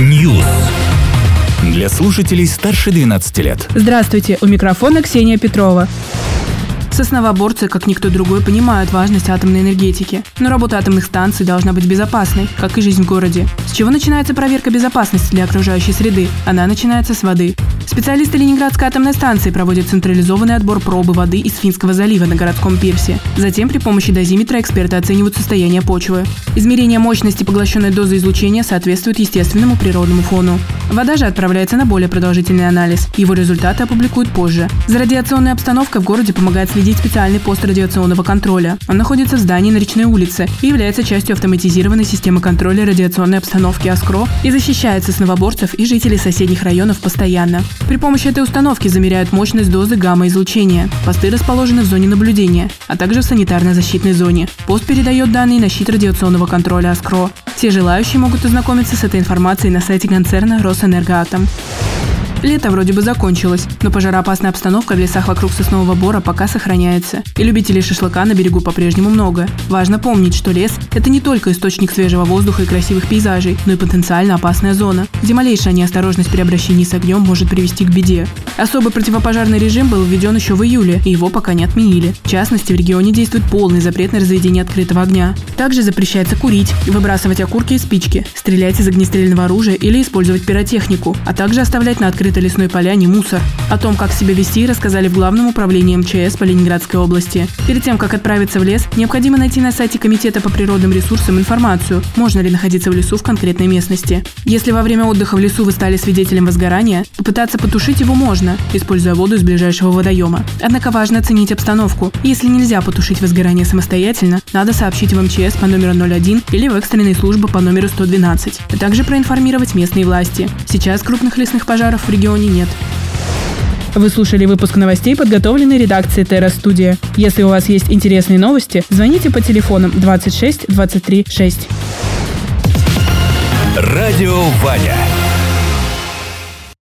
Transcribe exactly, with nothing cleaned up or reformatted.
News. Для слушателей старше двенадцати лет. Здравствуйте, у микрофона Ксения Петрова. Сосновоборцы, как никто другой, понимают важность атомной энергетики. Но работа атомных станций должна быть безопасной, как и жизнь в городе. С чего начинается проверка безопасности для окружающей среды? Она начинается с воды. Специалисты Ленинградской атомной станции проводят централизованный отбор пробы воды из Финского залива на городском пирсе. Затем при помощи дозиметра эксперты оценивают состояние почвы. Измерение мощности поглощенной дозы излучения соответствует естественному природному фону. Вода же отправляется на более продолжительный анализ. Его результаты опубликуют позже. За радиационной обстановкой в городе помогает следить специальный пост радиационного контроля. Он находится в здании на Речной улице и является частью автоматизированной системы контроля радиационной обстановки АСКРО и защищает сосновоборцев и жителей соседних районов постоянно. При помощи этой установки замеряют мощность дозы гамма-излучения. Посты расположены в зоне наблюдения, а также в санитарно-защитной зоне. Пост передает данные на щит радиационного контроля АСКРО. Все желающие могут ознакомиться с этой информацией на сайте концерна «Росэнергоатом». Лето вроде бы закончилось, но пожароопасная обстановка в лесах вокруг Соснового Бора пока сохраняется. И любителей шашлыка на берегу по-прежнему много. Важно помнить, что лес – это не только источник свежего воздуха и красивых пейзажей, но и потенциально опасная зона, где малейшая неосторожность при обращении с огнем может привести к беде. Особый противопожарный режим был введен еще в июле, и его пока не отменили. В частности, в регионе действует полный запрет на разведение открытого огня. Также запрещается курить, выбрасывать окурки и спички, стрелять из огнестрельного оружия или использовать пиротехнику, а также оставлять на открытой лесной поляне мусор. О том, как себя вести, рассказали в Главном управлении эм че эс по Ленинградской области. Перед тем, как отправиться в лес, необходимо найти на сайте Комитета по природным ресурсам информацию, можно ли находиться в лесу в конкретной местности. Если во время отдыха в лесу вы стали свидетелем возгорания, попытаться потушить его можно, используя воду из ближайшего водоема. Однако важно оценить обстановку. Если нельзя потушить возгорание самостоятельно, надо сообщить в эм че эс по номеру ноль один или в экстренные службы по номеру сто двенадцать, а также проинформировать местные власти. Сейчас крупных лесных пожаров в регионе нет. Вы слушали выпуск новостей, подготовленный редакцией Терра Студия. Если у вас есть интересные новости, звоните по телефонам двадцать шесть двадцать три шесть. Радио Ваня.